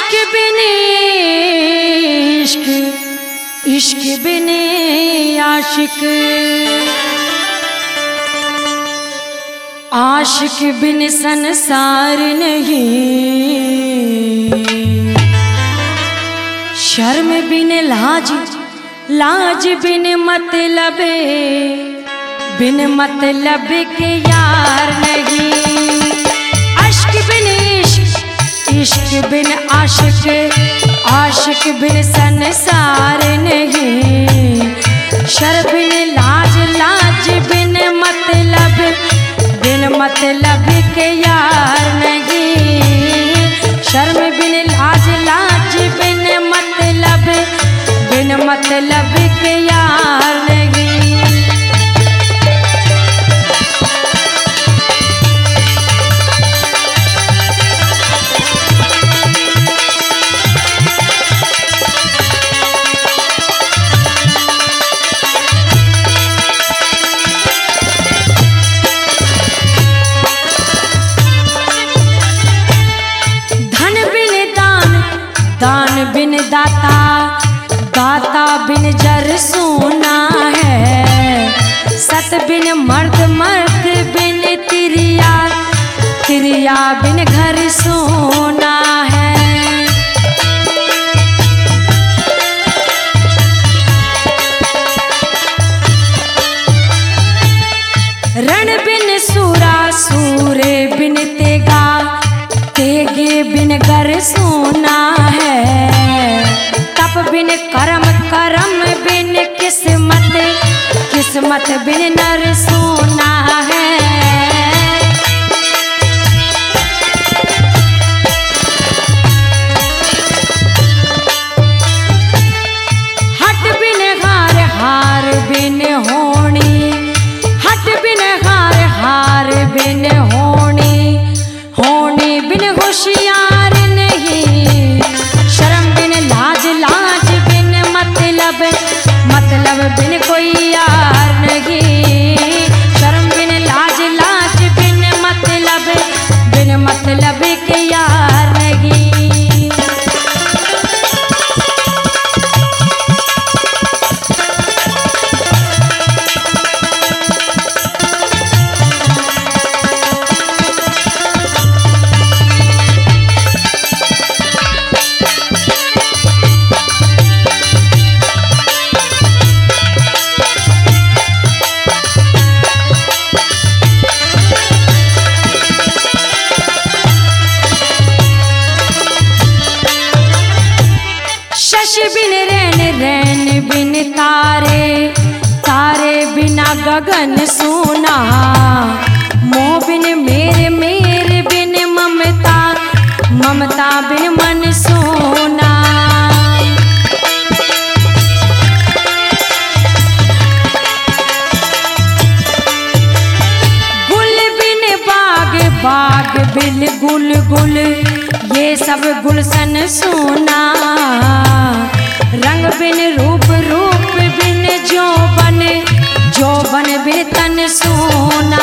बिने इश्क, इश्क बिने आशिक, आशिक बिन संसार नहीं। शर्म बिन लाज, लाज बिन मतलबे, बिन मतलब के यार नहीं। अश्क बिन इश्क, इश्क बिन आशिक, आशिक बिन संसार नहीं। शर्म बिन लाज, लाज बिन मतलब, बिन मतलब के यार नहीं। शर्म बिन लाज, लाज बिन मतलब, बिन मतलब के यार नहीं। दान बिन दाता, दाता बिन जर सोना है। सत बिन मर्द, मर्द बिन तिरिया, तिरिया बिन घर सोना है। रण बिन सूरा, सूरे बिन तेगा, तेगे बिन घर सोना है। तप बिन करम, करम बिन किस्मत, किस्मत बिन नर सोना है। हट बिन हार, हार बिन होनी, हट बिन हार, हार बिन होनी, होनी बिन होशियार नहीं। शर्म बिन लाज, लाज बिन मतलब, मतलब बिन कोई यार नहीं। शर्म बिन लाज, लाज बिन मतलब, बिन मतलब के यार नहीं। शशि बिन रैन, रैन बिन तारे, तारे बिना गगन सोना। मोह बिन मेरे, मेरे बिन ममता, ममता बिन मन सोना। गुल बिन बाग, बाग बिन गुल, गुल ये सब गुलशन सोना। रंग बिन रूप, रूप बिन जौवन, जौवन बिन तन सोना।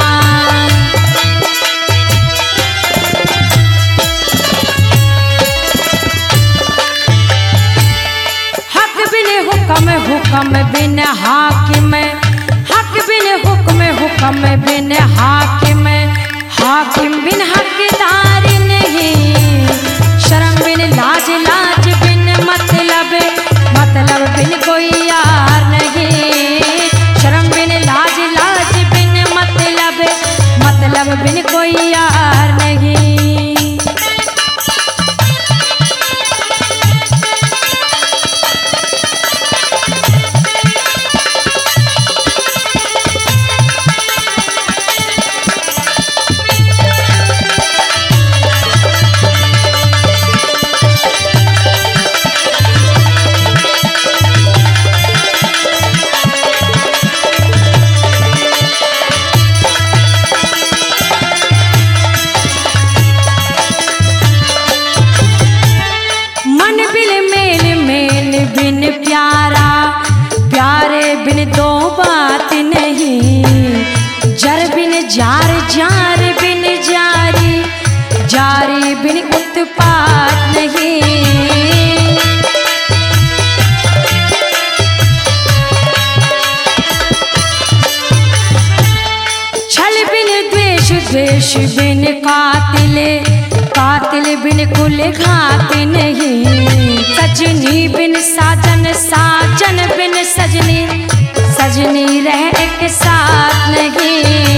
हक बिन हुक्म, हुक्म बिन हाकिम, हक बिन हुक्म, हुक्म बिन हाकिम, हाकिम बिन हकदार नहीं। शर्म बिन लाज, लाज बिन मतलब, मतलब बिन कोई यार नहीं। शर्म बिन लाज, लाज बिन मतलब, मतलब बिन कोई यार नहीं। द्वेष बिन कातिल, कातिल बिन कुल घात नहीं। सजनी बिन साजन, साजन बिन सजनी, सजनी रह एक साथ नहीं।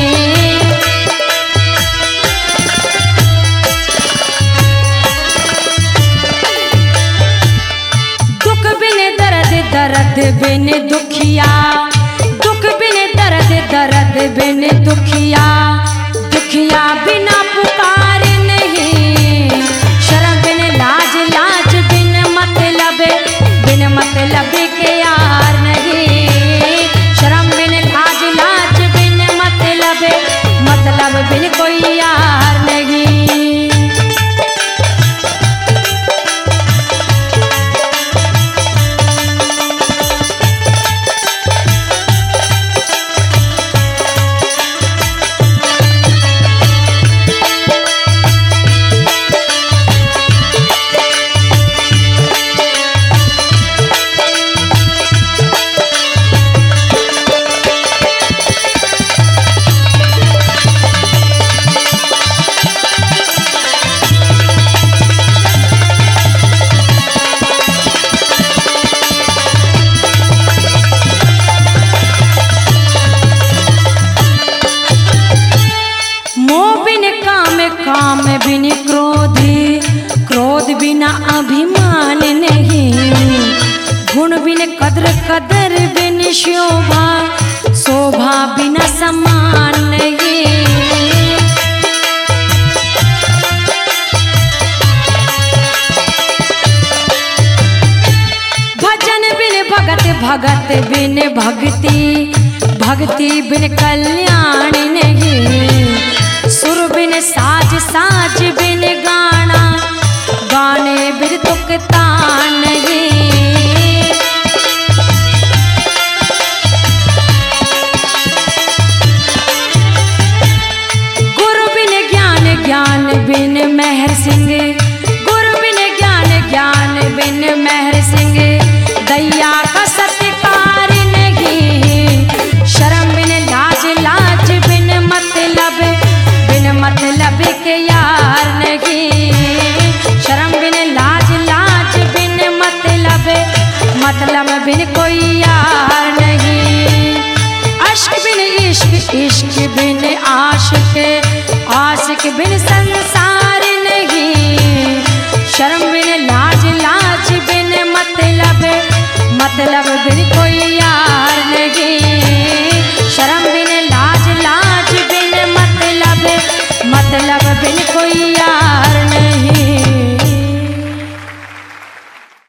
दुख बिन दर्द, दर्द बिन दुखिया, दुख बिन दर्द, दर्द बिन दुखिया, दुखिया बिना पुकार नहीं। शर्म बिन लाज, लाज बिन मतलब, बिन मतलब के यार नहीं। शर्म बिन लाज, लाज बिन मतलब, मतलब बिन कोई यार नहीं। काम बिन क्रोधी, क्रोध बिना अभिमान नहीं। गुण बिन कद्र, कदर बिन शोभा, शोभा बिना सम्मान नहीं। भजन बिन भगत, भगत बिन भक्ति, भक्ति बिन कल्याण नहीं। सुर बिन साज, साज बिन गाना, गाने बिन तुक तान नहीं। गुरु बिन ज्ञान, ज्ञान बिन मेहर सिंह, गुरु बिन ज्ञान, ज्ञान बिन मेहर सिंह, दैया का सत्कार नहीं। शर्म बिन लाज, लाज बिन मतलब, मतलब के यार नहीं। शर्म बिन लाज, लाज बिन मतलब, मतलब बिन कोई यार नहीं। अश्क बिन इश्क, इश्क बिन आशिक, आशिक बिन संसार नहीं। शर्म बिन लाज, लाज बिन मतलब, मतलब बिन कोई यार नहीं। शर्म बिन लाज, लाज बिन मतलब, मतलब बिन कोई यार